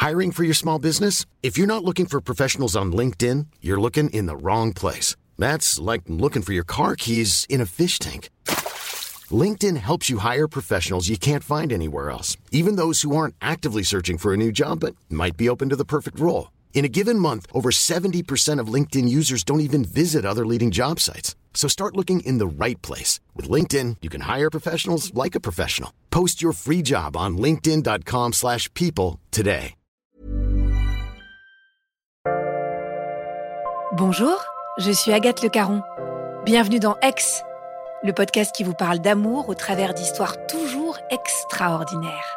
Hiring for your small business? If you're not looking for professionals on LinkedIn, you're looking in the wrong place. That's like looking for your car keys in a fish tank. LinkedIn helps you hire professionals you can't find anywhere else, even those who aren't actively searching for a new job but might be open to the perfect role. In a given month, over 70% of LinkedIn users don't even visit other leading job sites. So start looking in the right place. With LinkedIn, you can hire professionals like a professional. Post your free job on linkedin.com/people today. Bonjour, je suis Agathe Le Caron. Bienvenue dans Aix, le podcast qui vous parle d'amour au travers d'histoires toujours extraordinaires.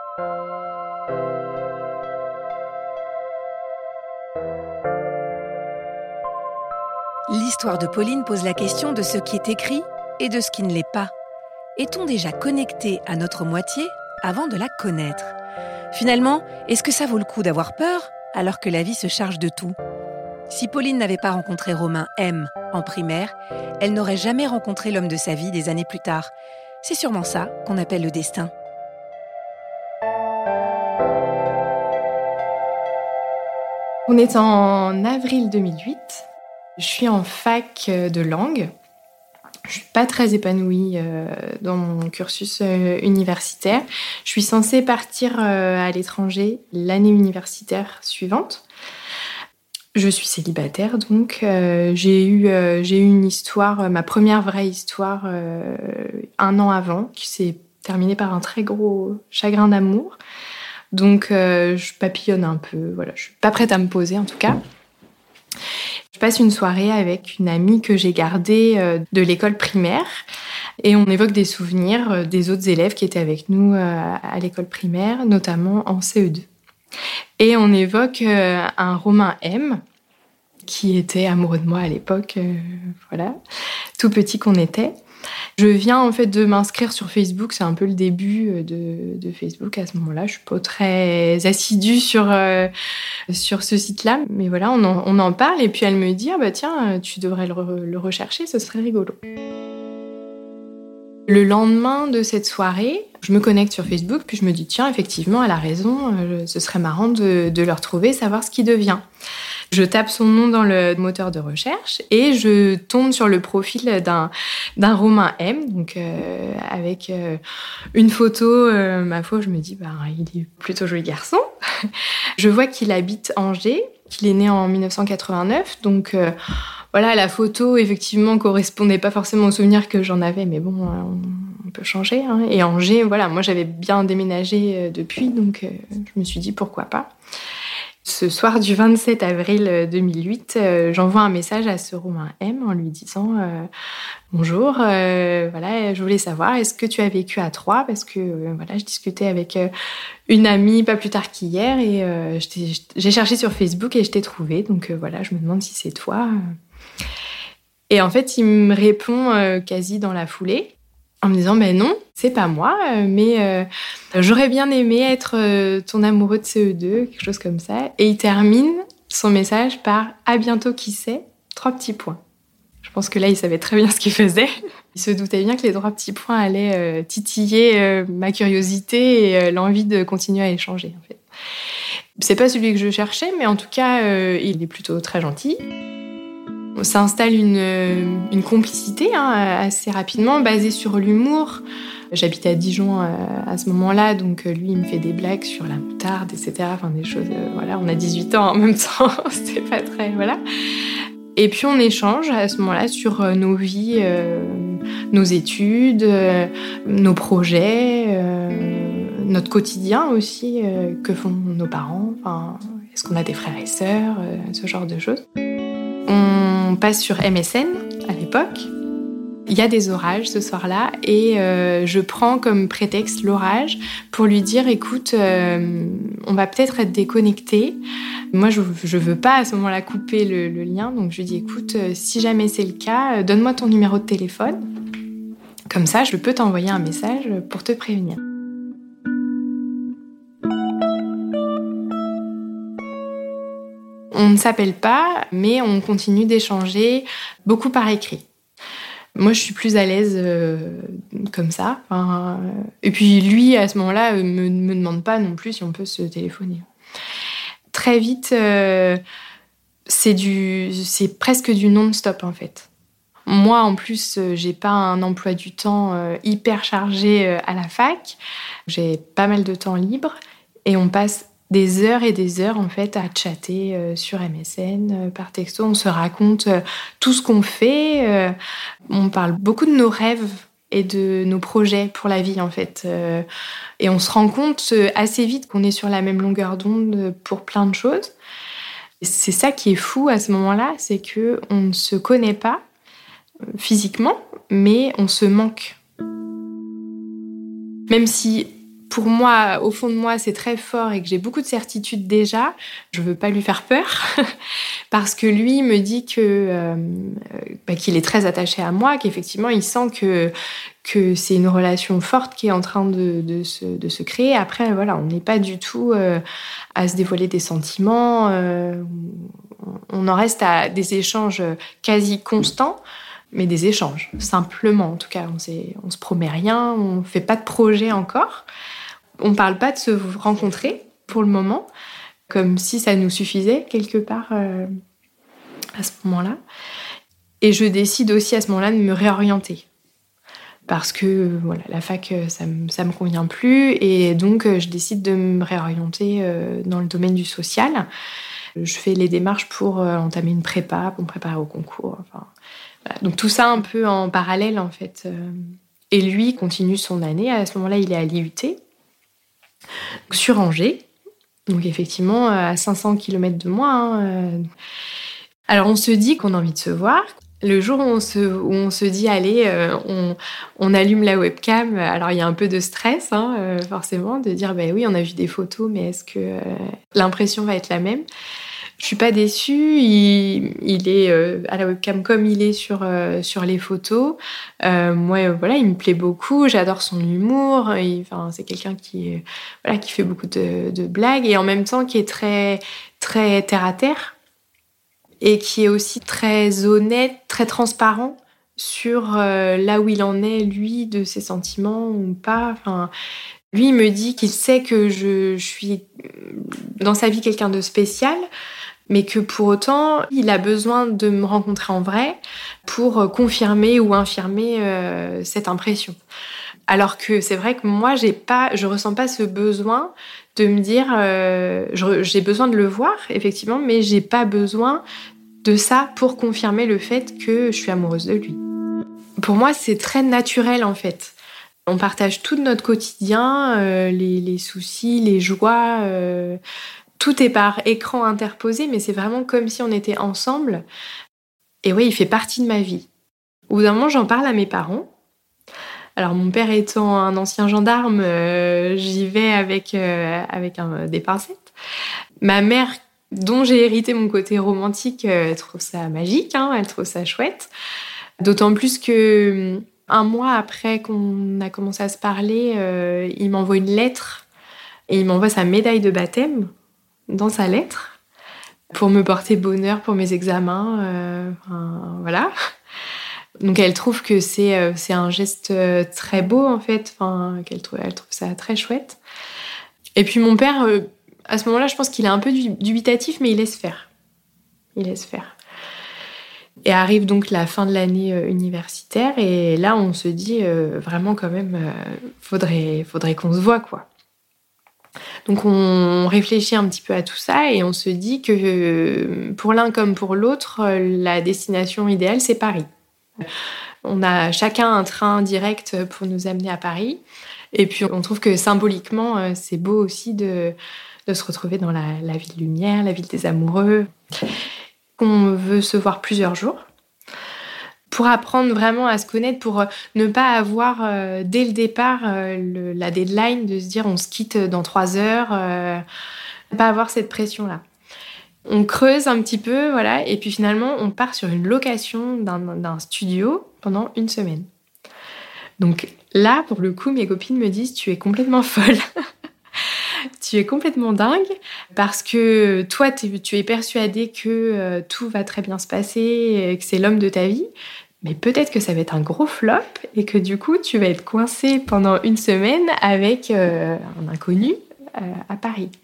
L'histoire de Pauline pose la question de ce qui est écrit et de ce qui ne l'est pas. Est-on déjà connecté à notre moitié avant de la connaître ? Finalement, est-ce que ça vaut le coup d'avoir peur alors que la vie se charge de tout ? Si Pauline n'avait pas rencontré Romain M. en primaire, elle n'aurait jamais rencontré l'homme de sa vie des années plus tard. C'est sûrement ça qu'on appelle le destin. On est en avril 2008. Je suis en fac de langue. Je suis pas très épanouie dans mon cursus universitaire. Je suis censée partir à l'étranger l'année universitaire suivante. Je suis célibataire, donc j'ai eu une histoire, ma première vraie histoire, un an avant, qui s'est terminée par un très gros chagrin d'amour. Donc je papillonne un peu, voilà, je suis pas prête à me poser en tout cas. Je passe une soirée avec une amie que j'ai gardée de l'école primaire et on évoque des souvenirs des autres élèves qui étaient avec nous à l'école primaire, notamment en CE2. Et on évoque un Romain M qui était amoureux de moi à l'époque, voilà, tout petit qu'on était. Je viens en fait de m'inscrire sur Facebook, c'est un peu le début de Facebook à ce moment-là. Je suis pas très assidue sur ce site-là, mais voilà, on en parle et puis elle me dit tiens, tu devrais le rechercher, ce serait rigolo. Le lendemain de cette soirée, je me connecte sur Facebook, puis je me dis tiens, effectivement, elle a raison, ce serait marrant de le retrouver, savoir ce qu'il devient. Je tape son nom dans le moteur de recherche et je tombe sur le profil d'un Romain M, donc avec une photo, ma foi, je me dis il est plutôt joli garçon. Je vois qu'il habite Angers, qu'il est né en 1989, donc voilà, la photo effectivement correspondait pas forcément aux souvenirs que j'en avais, mais bon, on peut changer. Hein. Et Angers, voilà, moi j'avais bien déménagé depuis, donc je me suis dit pourquoi pas. Ce soir du 27 avril 2008, j'envoie un message à ce Romain M en lui disant bonjour, voilà, je voulais savoir, est-ce que tu as vécu à Troyes ? Parce que voilà, je discutais avec une amie pas plus tard qu'hier et j'ai cherché sur Facebook et je t'ai trouvé. Donc voilà, je me demande si c'est toi. Et en fait, il me répond quasi dans la foulée en me disant non, c'est pas moi, mais j'aurais bien aimé être ton amoureux de CE2, quelque chose comme ça. Et il termine son message par « à bientôt, qui sait ? 3 petits points ». Je pense que là, il savait très bien ce qu'il faisait. Il se doutait bien que les 3 petits points allaient titiller ma curiosité et l'envie de continuer à échanger, en fait. C'est pas celui que je cherchais, mais en tout cas, il est plutôt très gentil. On s'installe une complicité assez rapidement, basée sur l'humour. J'habitais à Dijon à ce moment-là, donc lui, il me fait des blagues sur la moutarde, etc. Enfin, des choses, voilà, on a 18 ans en même temps, c'était pas très, voilà. Et puis on échange à ce moment-là sur nos vies, nos études, nos projets, notre quotidien aussi, que font nos parents, enfin, est-ce qu'on a des frères et sœurs, ce genre de choses. On passe sur MSN à l'époque. Il y a des orages ce soir-là et je prends comme prétexte l'orage pour lui dire écoute, on va peut-être être déconnectés. Moi, je veux pas à ce moment-là couper le lien, donc je lui dis écoute, si jamais c'est le cas, donne-moi ton numéro de téléphone. Comme ça, je peux t'envoyer un message pour te prévenir. On ne s'appelle pas, mais on continue d'échanger beaucoup par écrit. Moi, je suis plus à l'aise comme ça. Et puis lui, à ce moment-là, me demande pas non plus si on peut se téléphoner. très vite, c'est presque du non-stop en fait. Moi, en plus, j'ai pas un emploi du temps hyper chargé à la fac. J'ai pas mal de temps libre et on passe des heures et des heures en fait à chatter sur MSN, par texto. On se raconte tout ce qu'on fait. On parle beaucoup de nos rêves et de nos projets pour la vie en fait. Et on se rend compte assez vite qu'on est sur la même longueur d'onde pour plein de choses. Et c'est ça qui est fou à ce moment-là, c'est que on ne se connaît pas physiquement, mais on se manque. Même si, pour moi, au fond de moi, c'est très fort et que j'ai beaucoup de certitudes déjà, je veux pas lui faire peur, parce que lui me dit que qu'il est très attaché à moi, qu'effectivement, il sent que c'est une relation forte qui est en train de se créer. Après, voilà, on n'est pas du tout à se dévoiler des sentiments. On en reste à des échanges quasi constants, mais des échanges, simplement. En tout cas, on se promet rien, on fait pas de projet encore. On parle pas de se rencontrer pour le moment, comme si ça nous suffisait quelque part à ce moment-là. Et je décide aussi à ce moment-là de me réorienter. Parce que voilà, la fac, ça me convient plus. Et donc, je décide de me réorienter dans le domaine du social. Je fais les démarches pour entamer une prépa, pour me préparer au concours. Enfin, voilà. Donc, tout ça un peu en parallèle, en fait. Et lui continue son année. À ce moment-là, il est à l'IUT, sur Angers. Donc, effectivement, à 500 km de moi. Hein. Alors, on se dit qu'on a envie de se voir. Le jour où on se dit, allez, on allume la webcam, alors il y a un peu de stress, hein, forcément, de dire, oui, on a vu des photos, mais est-ce que l'impression va être la même ? Je suis pas déçue, il est à la webcam comme il est sur les photos. Moi, voilà, il me plaît beaucoup, j'adore son humour. C'est quelqu'un qui fait beaucoup de blagues et en même temps qui est très, très terre à terre. Et qui est aussi très honnête, très transparent sur là où il en est, lui, de ses sentiments ou pas. Enfin, lui, il me dit qu'il sait que je suis dans sa vie quelqu'un de spécial, mais que pour autant, il a besoin de me rencontrer en vrai pour confirmer ou infirmer cette impression. Alors que c'est vrai que moi, je ressens pas ce besoin de me dire, j'ai besoin de le voir, effectivement, mais j'ai pas besoin de ça pour confirmer le fait que je suis amoureuse de lui. Pour moi, c'est très naturel, en fait. On partage tout notre quotidien, les soucis, les joies. Tout est par écran interposé, mais c'est vraiment comme si on était ensemble. Et oui, il fait partie de ma vie. Au bout d'un moment, j'en parle à mes parents. Alors, mon père étant un ancien gendarme, j'y vais avec des pincettes. Ma mère, dont j'ai hérité mon côté romantique, elle trouve ça magique, hein, elle trouve ça chouette. D'autant plus que un mois après qu'on a commencé à se parler, il m'envoie une lettre et il m'envoie sa médaille de baptême dans sa lettre pour me porter bonheur pour mes examens. Voilà. Donc elle trouve que c'est un geste très beau en fait, elle trouve ça très chouette. Et puis mon père, à ce moment-là, je pense qu'il est un peu dubitatif, mais il laisse faire. Et arrive donc la fin de l'année universitaire, et là on se dit vraiment quand même, faudrait qu'on se voit quoi. Donc on réfléchit un petit peu à tout ça et on se dit que pour l'un comme pour l'autre, la destination idéale c'est Paris. On a chacun un train direct pour nous amener à Paris. Et puis, on trouve que symboliquement, c'est beau aussi de se retrouver dans la ville lumière, la ville des amoureux. On veut se voir plusieurs jours pour apprendre vraiment à se connaître, pour ne pas avoir, dès le départ, la deadline de se dire on se quitte dans 3 heures, ne pas avoir cette pression-là. On creuse un petit peu, voilà, et puis finalement, on part sur une location d'un studio pendant 1 semaine. Donc là, pour le coup, mes copines me disent « Tu es complètement folle, tu es complètement dingue, parce que toi, tu es persuadée que tout va très bien se passer, que c'est l'homme de ta vie, mais peut-être que ça va être un gros flop et que du coup, tu vas être coincée pendant 1 semaine avec un inconnu à Paris. »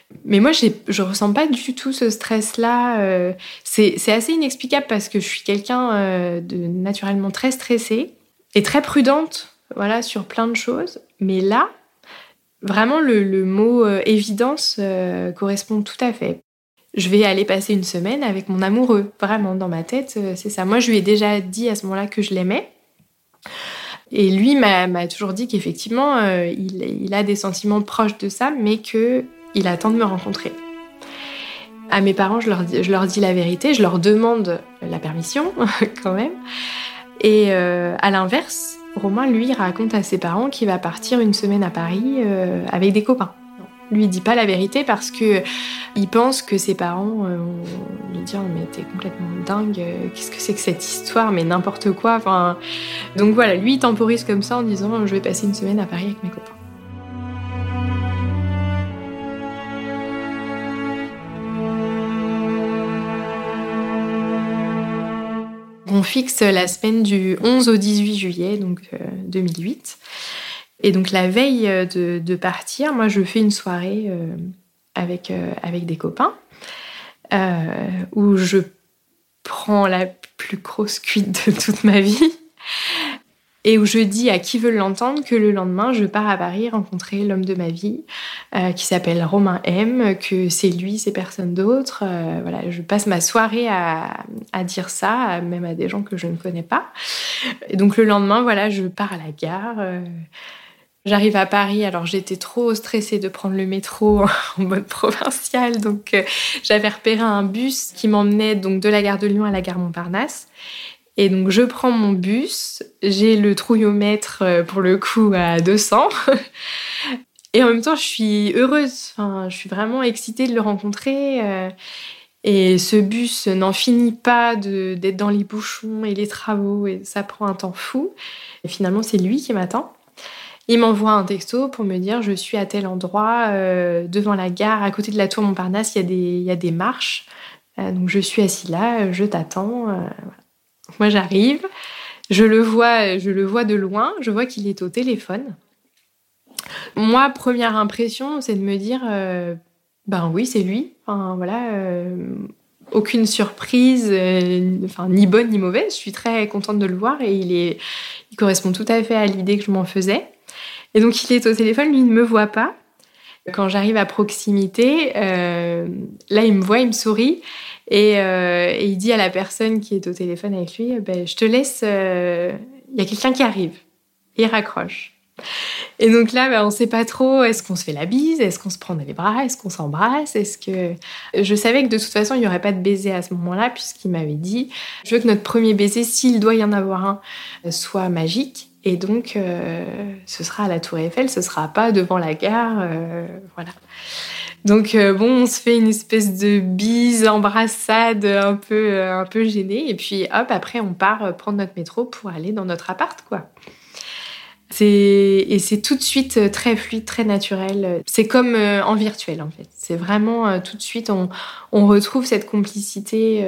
Mais moi, je ressens pas du tout ce stress-là. C'est assez inexplicable parce que je suis quelqu'un de naturellement très stressée et très prudente, voilà, sur plein de choses. Mais là, vraiment, le mot évidence correspond tout à fait. Je vais aller passer une semaine avec mon amoureux. Vraiment, dans ma tête, c'est ça. Moi, je lui ai déjà dit à ce moment-là que je l'aimais. Et lui m'a toujours dit qu'effectivement, il a des sentiments proches de ça, mais qu'il attend de me rencontrer. À mes parents, je leur dis la vérité, je leur demande la permission, quand même. Et à l'inverse, Romain, lui, raconte à ses parents qu'il va partir une semaine à Paris avec des copains. Lui, il dit pas la vérité parce que il pense que ses parents vont lui dire mais t'es complètement dingue, qu'est-ce que c'est que cette histoire, mais n'importe quoi. Enfin, donc voilà, lui, il temporise comme ça en disant je vais passer une semaine à Paris avec mes copains. On fixe la semaine du 11 au 18 juillet, donc 2008. Et donc la veille de partir, moi je fais une soirée avec des copains où je prends la plus grosse cuite de toute ma vie et où je dis à qui veut l'entendre que le lendemain je pars à Paris rencontrer l'homme de ma vie qui s'appelle Romain M, que c'est lui, c'est personne d'autre. Voilà, je passe ma soirée à dire ça, même à des gens que je ne connais pas. Et donc le lendemain, voilà, je pars à la gare. J'arrive à Paris, alors j'étais trop stressée de prendre le métro en mode provincial, donc j'avais repéré un bus qui m'emmenait donc de la gare de Lyon à la gare Montparnasse. Et donc je prends mon bus, j'ai le trouillomètre pour le coup à 200. Et en même temps, je suis heureuse, enfin, je suis vraiment excitée de le rencontrer. Et ce bus n'en finit pas d'être dans les bouchons et les travaux, et ça prend un temps fou. Et finalement, c'est lui qui m'attend. Il m'envoie un texto pour me dire je suis à tel endroit, devant la gare, à côté de la tour Montparnasse, il y a des marches. Donc je suis assis là, je t'attends. Voilà. Moi j'arrive, je le vois de loin, je vois qu'il est au téléphone. Moi, première impression, c'est de me dire ben oui, c'est lui. Enfin voilà, aucune surprise, ni bonne ni mauvaise. Je suis très contente de le voir et il correspond tout à fait à l'idée que je m'en faisais. Et donc, il est au téléphone, lui, il ne me voit pas. Quand j'arrive à proximité, là, il me voit, il me sourit. Et il dit à la personne qui est au téléphone avec lui, je te laisse, il y a quelqu'un qui arrive. Et il raccroche. Et donc là, on ne sait pas trop, est-ce qu'on se fait la bise, est-ce qu'on se prend dans les bras, est-ce qu'on s'embrasse, Je savais que de toute façon, il n'y aurait pas de baiser à ce moment-là, puisqu'il m'avait dit, je veux que notre premier baiser, s'il doit y en avoir un, soit magique. Et donc, ce sera à la Tour Eiffel, ce sera pas devant la gare, voilà. Donc on se fait une espèce de bise, embrassade un peu gênée, et puis hop, après on part prendre notre métro pour aller dans notre appart, quoi. C'est tout de suite très fluide, très naturel. C'est comme en virtuel, en fait. C'est vraiment tout de suite, on retrouve cette complicité.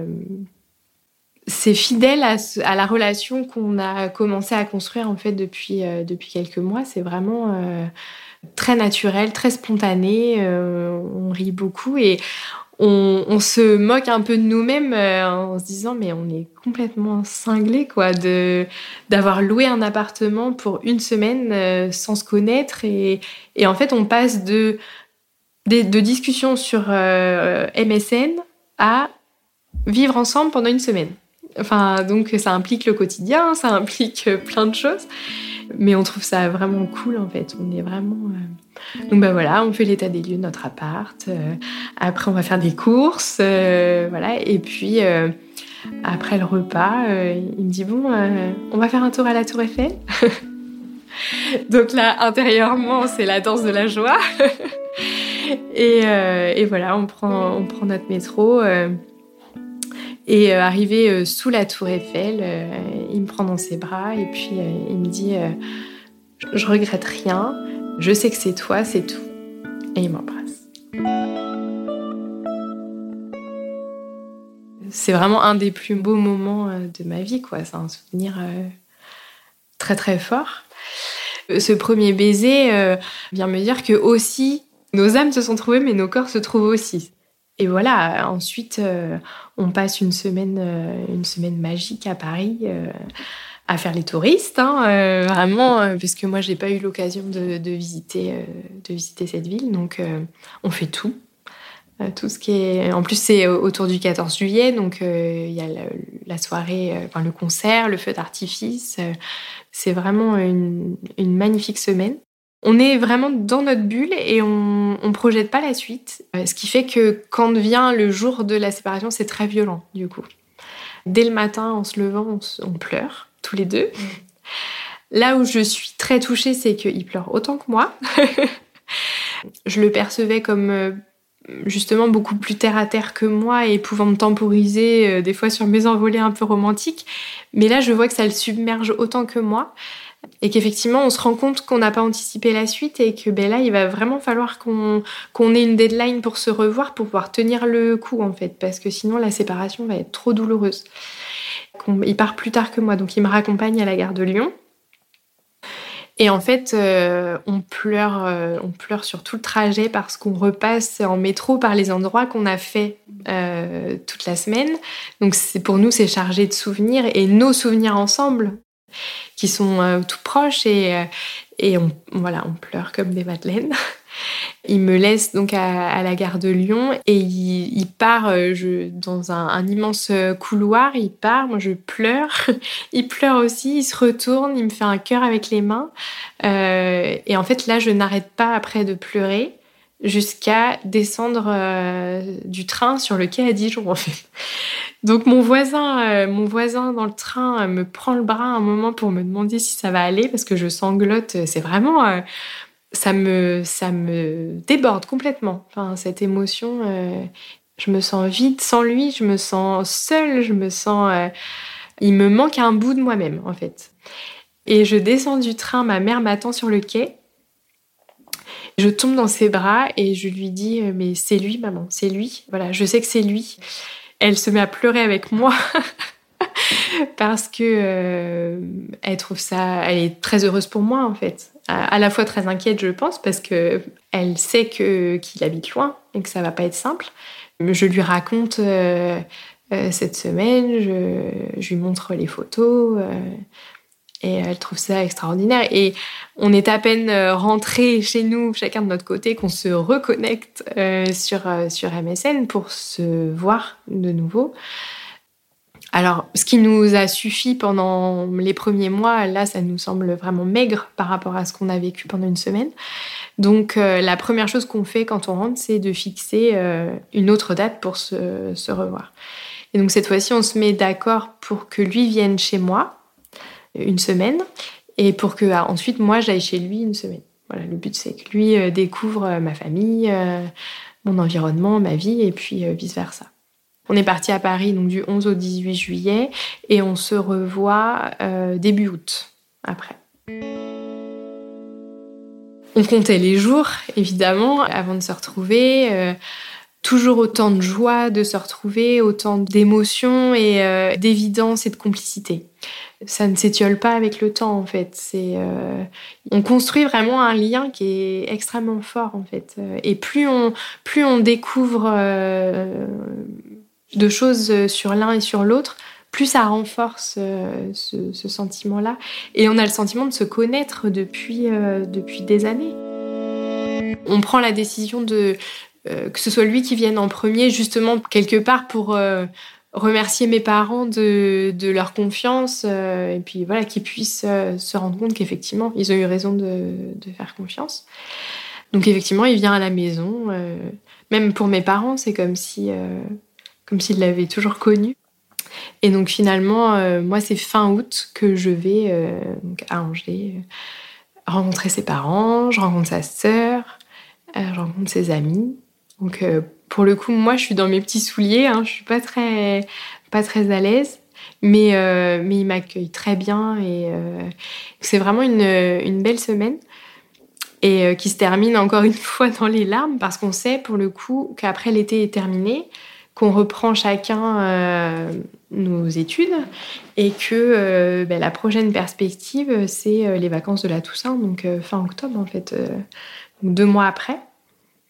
C'est fidèle à la relation qu'on a commencé à construire en fait depuis quelques mois. C'est vraiment très naturel, très spontané. On rit beaucoup et on se moque un peu de nous-mêmes en se disant mais on est complètement cinglés quoi d'avoir loué un appartement pour une semaine sans se connaître et en fait on passe de discussions sur MSN à vivre ensemble pendant une semaine. Enfin, donc ça implique le quotidien, ça implique plein de choses. Mais on trouve ça vraiment cool, en fait. On est vraiment... Donc voilà, on fait l'état des lieux de notre appart. Après, on va faire des courses. Voilà. Et puis, après le repas, il me dit, on va faire un tour à la Tour Eiffel. Donc là, intérieurement, c'est la danse de la joie. Et voilà, on prend notre métro... Et arrivé sous la Tour Eiffel, il me prend dans ses bras et puis il me dit je regrette rien, je sais que c'est toi, c'est tout. Et il m'embrasse. C'est vraiment un des plus beaux moments de ma vie, quoi. C'est un souvenir très très fort. Ce premier baiser vient me dire que aussi Nos âmes se sont trouvées, mais nos corps se trouvent aussi. Et voilà, ensuite, on passe une semaine magique à Paris à faire les touristes, vraiment, parce que moi, je n'ai pas eu l'occasion de visiter cette ville. Donc, on fait tout. Tout ce qui est... En plus, c'est autour du 14 juillet, donc il y a la soirée, le concert, le feu d'artifice. C'est vraiment une magnifique semaine. On est vraiment dans notre bulle et on ne projette pas la suite. Ce qui fait que quand vient le jour de la séparation, c'est très violent, du coup. Dès le matin, en se levant, on pleure, tous les deux. Là où je suis très touchée, c'est qu'il pleure autant que moi. Je le percevais comme... justement beaucoup plus terre à terre que moi et pouvant me temporiser des fois sur mes envolées un peu romantiques. Mais là, je vois que ça le submerge autant que moi et qu'effectivement, on se rend compte qu'on n'a pas anticipé la suite et que là, il va vraiment falloir qu'on ait une deadline pour se revoir, pour pouvoir tenir le coup, en fait, parce que sinon, la séparation va être trop douloureuse. Il part plus tard que moi, donc il me raccompagne à la gare de Lyon. Et en fait, on pleure sur tout le trajet parce qu'on repasse en métro par les endroits qu'on a fait toute la semaine. Donc pour nous, c'est chargé de souvenirs et nos souvenirs ensemble qui sont tout proches et on pleure comme des madeleines. Il me laisse donc à la gare de Lyon et il part dans un immense couloir. Il part, moi je pleure. Il pleure aussi, il se retourne, il me fait un cœur avec les mains. Et en fait, là, je n'arrête pas après de pleurer jusqu'à descendre du train sur le quai à Dijon, en fait. Donc mon voisin dans le train me prend le bras un moment pour me demander si ça va aller parce que je sanglote. C'est vraiment... Ça me déborde complètement. Enfin, cette émotion, je me sens vide sans lui, je me sens seule, il me manque un bout de moi-même, en fait. Et je descends du train, ma mère m'attend sur le quai. Je tombe dans ses bras et je lui dis « Mais c'est lui, maman, c'est lui. Voilà, je sais que c'est lui. » Elle se met à pleurer avec moi parce que elle est très heureuse pour moi, en fait. À la fois très inquiète, je pense, parce que elle sait qu'il habite loin et que ça va pas être simple. Je lui raconte cette semaine, je lui montre les photos et elle trouve ça extraordinaire. Et on est à peine rentrés chez nous, chacun de notre côté, qu'on se reconnecte sur MSN pour se voir de nouveau. Alors, ce qui nous a suffi pendant les premiers mois, là, ça nous semble vraiment maigre par rapport à ce qu'on a vécu pendant une semaine. Donc, la première chose qu'on fait quand on rentre, c'est de fixer une autre date pour se revoir. Et donc, cette fois-ci, on se met d'accord pour que lui vienne chez moi une semaine et pour que ensuite, moi, j'aille chez lui une semaine. Voilà, le but, c'est que lui découvre ma famille, mon environnement, ma vie, et puis vice-versa. On est parti à Paris donc du 11 au 18 juillet et on se revoit début août après. On comptait les jours, évidemment, avant de se retrouver. Toujours autant de joie de se retrouver, autant d'émotions et d'évidence et de complicité. Ça ne s'étiole pas avec le temps, en fait. On construit vraiment un lien qui est extrêmement fort, en fait. Et plus on découvre de choses sur l'un et sur l'autre, plus ça renforce ce sentiment-là. Et on a le sentiment de se connaître depuis des années. On prend la décision que ce soit lui qui vienne en premier, justement, quelque part pour remercier mes parents de leur confiance et puis voilà, qu'ils puissent se rendre compte qu'effectivement, ils ont eu raison de faire confiance. Donc effectivement, il vient à la maison. Même pour mes parents, c'est comme s'ils l'avaient toujours connu. Et donc finalement, moi, c'est fin août que je vais donc à Angers rencontrer ses parents, je rencontre sa sœur, je rencontre ses amis. Donc pour le coup, moi, je suis dans mes petits souliers, je suis pas très à l'aise, mais il m'accueille très bien et c'est vraiment une belle semaine. Et qui se termine encore une fois dans les larmes parce qu'on sait pour le coup qu'après l'été est terminé, qu'on reprend chacun nos études et que la prochaine perspective, c'est les vacances de la Toussaint, donc fin octobre en fait, donc 2 mois après.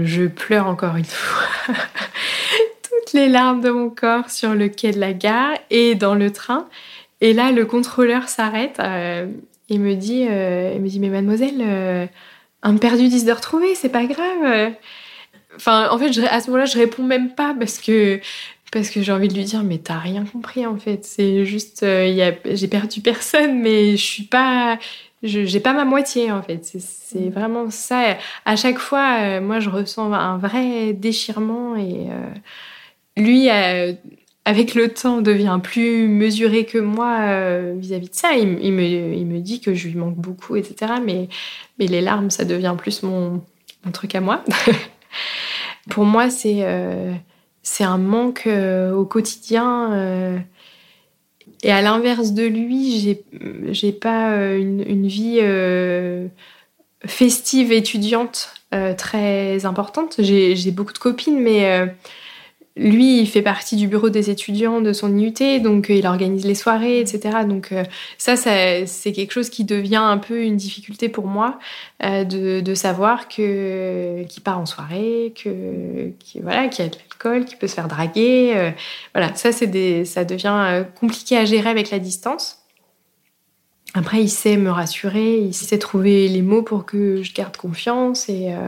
Je pleure encore une fois. Toutes les larmes de mon corps sur le quai de la gare et dans le train. Et là, le contrôleur s'arrête et me dit mais mademoiselle, un de perdu, 10 de retrouvé, c'est pas grave. Enfin, en fait, à ce moment-là, je réponds même pas parce que j'ai envie de lui dire mais t'as rien compris en fait. C'est juste, j'ai perdu personne, mais j'ai pas ma moitié en fait. C'est vraiment ça. À chaque fois, moi, je ressens un vrai déchirement et lui, avec le temps, devient plus mesuré que moi vis-à-vis de ça. Il me dit que je lui manque beaucoup, etc. Mais les larmes, ça devient plus mon truc à moi. Pour moi, c'est un manque au quotidien. Et à l'inverse de lui, j'ai pas une vie festive étudiante très importante. J'ai beaucoup de copines, mais lui, il fait partie du bureau des étudiants de son IUT, donc il organise les soirées, etc. Donc ça, c'est quelque chose qui devient un peu une difficulté pour moi, de savoir qu'il part en soirée, qu'il y a de l'alcool, qu'il peut se faire draguer. Voilà, ça devient compliqué à gérer avec la distance. Après, il sait me rassurer, il sait trouver les mots pour que je garde confiance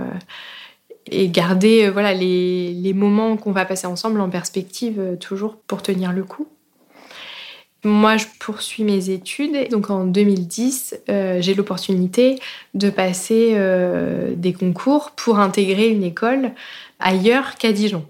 et garder les moments qu'on va passer ensemble en perspective toujours pour tenir le coup. Moi, je poursuis mes études. Donc en 2010, j'ai l'opportunité de passer des concours pour intégrer une école ailleurs qu'à Dijon.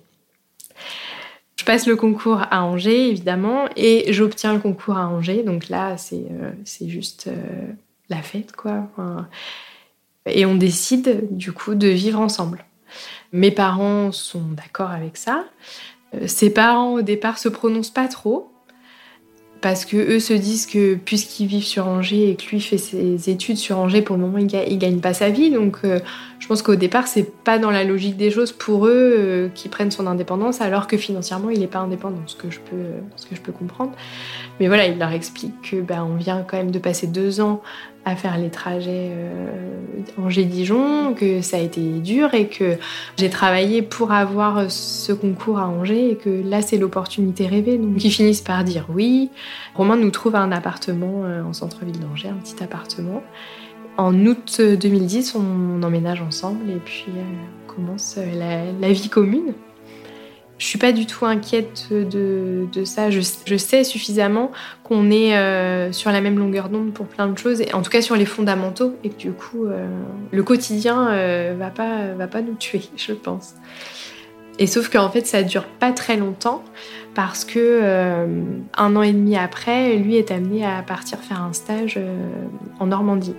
Je passe le concours à Angers, évidemment, et j'obtiens le concours à Angers. Donc là, c'est juste la fête, quoi. Enfin, et on décide, du coup, de vivre ensemble. Mes parents sont d'accord avec ça. Ses parents, au départ, se prononcent pas trop parce que eux se disent que puisqu'ils vivent sur Angers et que lui fait ses études sur Angers, pour le moment, il gagne pas sa vie. Donc, je pense qu'au départ, c'est pas dans la logique des choses pour eux qu'ils prennent son indépendance, alors que financièrement, il est pas indépendant, ce que je peux comprendre. Mais voilà, il leur explique que on vient quand même de passer 2 ans à faire les trajets Angers-Dijon, que ça a été dur et que j'ai travaillé pour avoir ce concours à Angers et que là, c'est l'opportunité rêvée. Donc, ils finissent par dire oui. Romain nous trouve un appartement en centre-ville d'Angers, un petit appartement. En août 2010, on emménage ensemble et puis commence la vie commune. Je suis pas du tout inquiète de ça. Je sais suffisamment qu'on est sur la même longueur d'onde pour plein de choses, et en tout cas sur les fondamentaux, et que du coup, le quotidien va pas nous tuer, je pense. Et sauf qu'en fait, ça dure pas très longtemps parce que 1 an et demi après, lui est amené à partir faire un stage en Normandie.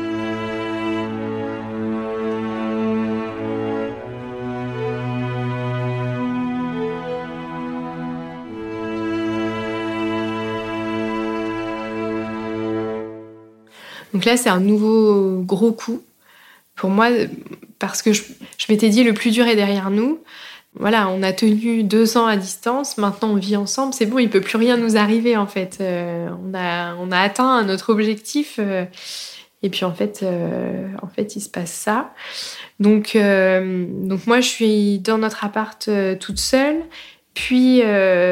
Donc là, c'est un nouveau gros coup pour moi, parce que je m'étais dit le plus dur est derrière nous. Voilà, on a tenu 2 ans à distance, maintenant on vit ensemble, c'est bon, il peut plus rien nous arriver en fait. On a atteint notre objectif, et puis en fait, il se passe ça. Donc moi, je suis dans notre appart toute seule, puis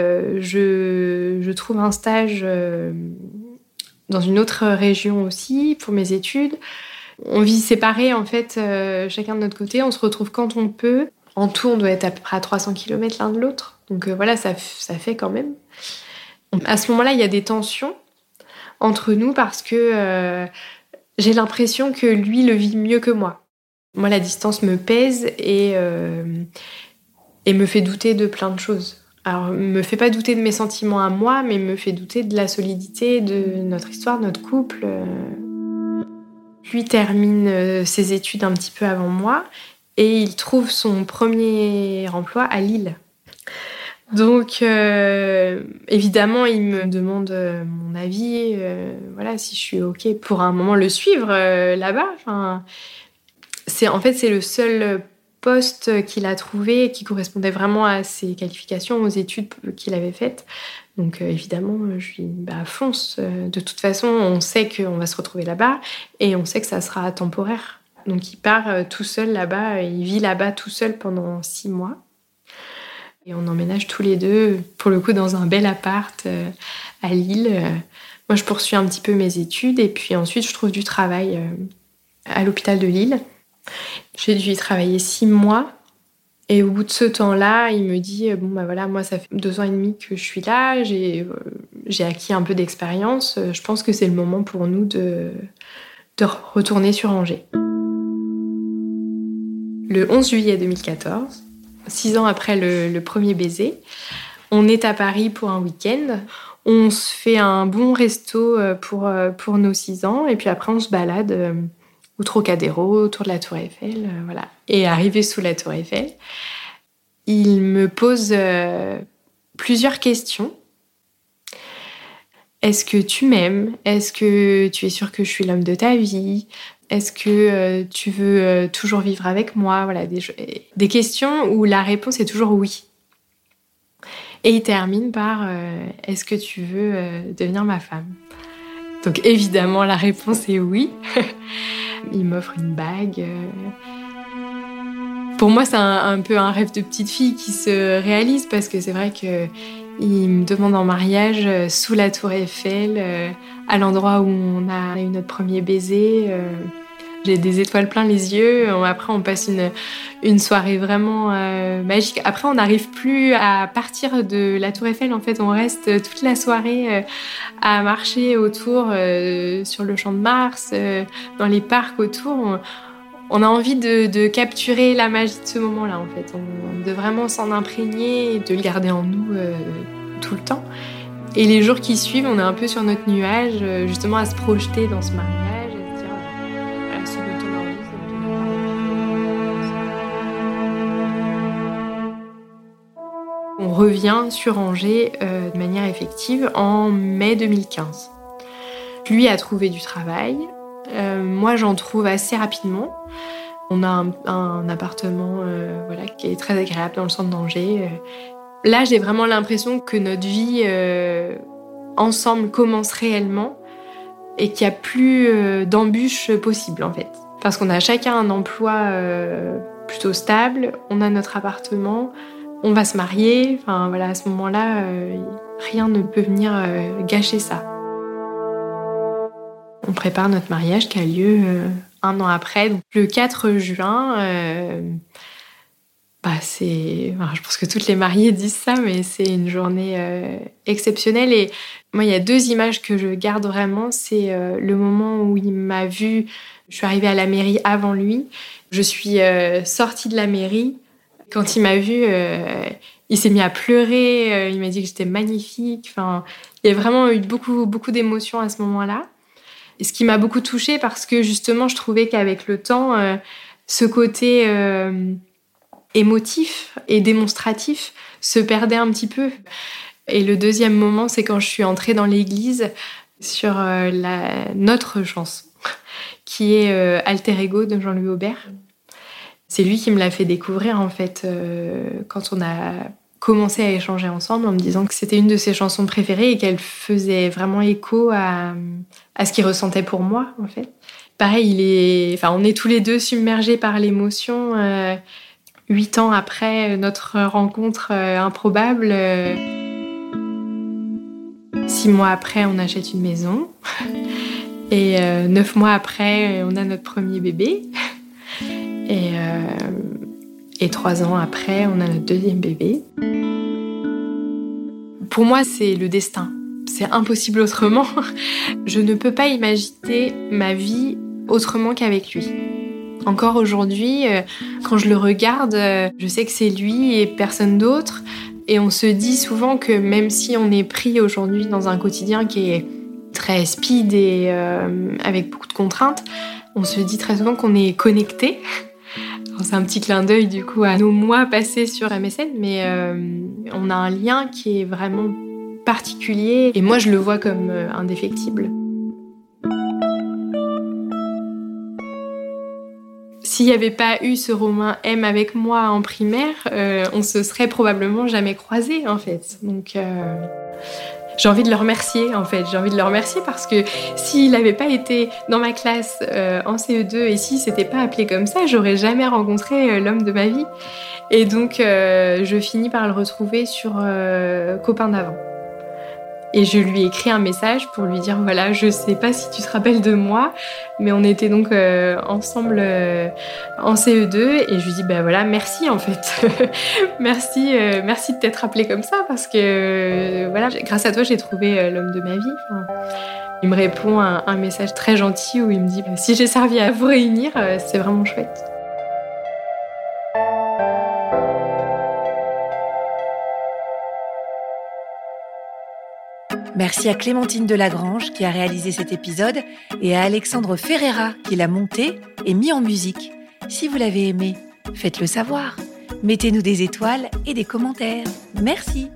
je trouve un stage dans une autre région aussi pour mes études. On vit séparés en fait, chacun de notre côté. On se retrouve quand on peut. En tout, on doit être à peu près à 300 km l'un de l'autre. Donc voilà, ça fait quand même. À ce moment-là, il y a des tensions entre nous parce que j'ai l'impression que lui le vit mieux que moi. Moi, la distance me pèse et me fait douter de plein de choses. Alors, me fait pas douter de mes sentiments à moi, mais me fait douter de la solidité de notre histoire, de notre couple. Lui termine ses études un petit peu avant moi et il trouve son premier emploi à Lille. Donc, évidemment, il me demande mon avis, voilà, si je suis OK pour un moment le suivre là-bas. Enfin, c'est le seul poste qu'il a trouvé et qui correspondait vraiment à ses qualifications, aux études qu'il avait faites. Donc évidemment, je lui dis fonce. De toute façon, on sait qu'on va se retrouver là-bas et on sait que ça sera temporaire. Donc il part tout seul là-bas, il vit là-bas tout seul pendant 6 mois. Et on emménage tous les deux, pour le coup, dans un bel appart à Lille. Moi, je poursuis un petit peu mes études et puis ensuite, je trouve du travail à l'hôpital de Lille. J'ai dû y travailler 6 mois. Et au bout de ce temps-là, il me dit moi, ça fait 2 ans et demi que je suis là, j'ai acquis un peu d'expérience. Je pense que c'est le moment pour nous de retourner sur Angers. Le 11 juillet 2014, 6 ans après le premier baiser, on est à Paris pour un week-end. On se fait un bon resto pour nos 6 ans. Et puis après, on se balade au Trocadéro, autour de la Tour Eiffel. Voilà. Et arrivé sous la Tour Eiffel, il me pose plusieurs questions. Est-ce que tu m'aimes ? Est-ce que tu es sûr que je suis l'homme de ta vie ? Est-ce que tu veux toujours vivre avec moi ? Voilà, des questions où la réponse est toujours oui. Et il termine par est-ce que tu veux devenir ma femme ? Donc évidemment, la réponse est oui. Il m'offre une bague. Pour moi, c'est un peu un rêve de petite fille qui se réalise parce que c'est vrai qu'il me demande en mariage sous la Tour Eiffel, à l'endroit où on a eu notre premier baiser. J'ai des étoiles plein les yeux. Après, on passe une soirée vraiment magique. Après, on n'arrive plus à partir de la Tour Eiffel. En fait, on reste toute la soirée à marcher autour sur le Champ de Mars, dans les parcs autour. On a envie de capturer la magie de ce moment-là, en fait. De vraiment s'en imprégner et de le garder en nous tout le temps. Et les jours qui suivent, on est un peu sur notre nuage, justement à se projeter dans ce mariage. On revient sur Angers de manière effective en mai 2015. Lui a trouvé du travail. Moi, j'en trouve assez rapidement. On a un appartement qui est très agréable dans le centre d'Angers. Là, j'ai vraiment l'impression que notre vie ensemble commence réellement et qu'il n'y a plus d'embûches possibles, en fait. Parce qu'on a chacun un emploi plutôt stable, on a notre appartement, on va se marier. Enfin, voilà, à ce moment-là, rien ne peut venir gâcher ça. On prépare notre mariage qui a lieu 1 an après. Donc, le 4 juin, je pense que toutes les mariées disent ça, mais c'est une journée exceptionnelle. Et moi, il y a 2 images que je garde vraiment. C'est le moment où il m'a vue. Je suis arrivée à la mairie avant lui. Je suis sortie de la mairie. Quand il m'a vue, il s'est mis à pleurer. Il m'a dit que j'étais magnifique. Enfin, il y a vraiment eu beaucoup d'émotions à ce moment-là. Et ce qui m'a beaucoup touchée parce que justement, je trouvais qu'avec le temps, ce côté émotif et démonstratif se perdait un petit peu. Et le deuxième moment, c'est quand je suis entrée dans l'église sur notre chanson, qui est Alter Ego de Jean-Louis Aubert. C'est lui qui me l'a fait découvrir, en fait, quand on a commencé à échanger ensemble, en me disant que c'était une de ses chansons préférées et qu'elle faisait vraiment écho à ce qu'il ressentait pour moi, en fait. Pareil, on est tous les deux submergés par l'émotion. 8 ans après notre rencontre improbable, 6 mois après, on achète une maison. Et 9 mois après, on a notre premier bébé. Et 3 ans après, on a notre deuxième bébé. Pour moi, c'est le destin. C'est impossible autrement. Je ne peux pas imaginer ma vie autrement qu'avec lui. Encore aujourd'hui, quand je le regarde, je sais que c'est lui et personne d'autre. Et on se dit souvent que même si on est pris aujourd'hui dans un quotidien qui est très speed et avec beaucoup de contraintes, on se dit très souvent qu'on est connecté. C'est un petit clin d'œil du coup à nos mois passés sur MSN, mais on a un lien qui est vraiment particulier et moi je le vois comme indéfectible. S'il n'y avait pas eu ce Romain M avec moi en primaire, on se serait probablement jamais croisés en fait. Donc j'ai envie de le remercier en fait. J'ai envie de le remercier parce que s'il n'avait pas été dans ma classe en CE2 et s'il s'était pas appelé comme ça, j'aurais jamais rencontré l'homme de ma vie. Et donc je finis par le retrouver sur Copain d'avant. Et je lui ai écrit un message pour lui dire voilà, je sais pas si tu te rappelles de moi, mais on était donc ensemble en CE2 et je lui dis voilà, merci en fait. merci de t'être appelé comme ça parce que voilà, grâce à toi, j'ai trouvé l'homme de ma vie. Enfin, il me répond un message très gentil où il me dit si j'ai servi à vous réunir, c'est vraiment chouette. Merci à Clémentine Delagrange qui a réalisé cet épisode et à Alexandre Ferreira qui l'a monté et mis en musique. Si vous l'avez aimé, faites-le savoir. Mettez-nous des étoiles et des commentaires. Merci.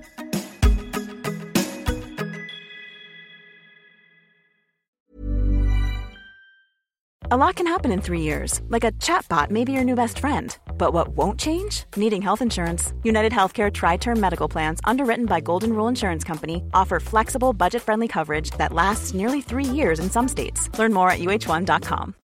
A lot can happen in 3 years, like a chatbot may be your new best friend. But what won't change? Needing health insurance. United Healthcare Tri-Term Medical Plans, underwritten by Golden Rule Insurance Company, offer flexible, budget-friendly coverage that lasts nearly 3 years in some states. Learn more at uh1.com.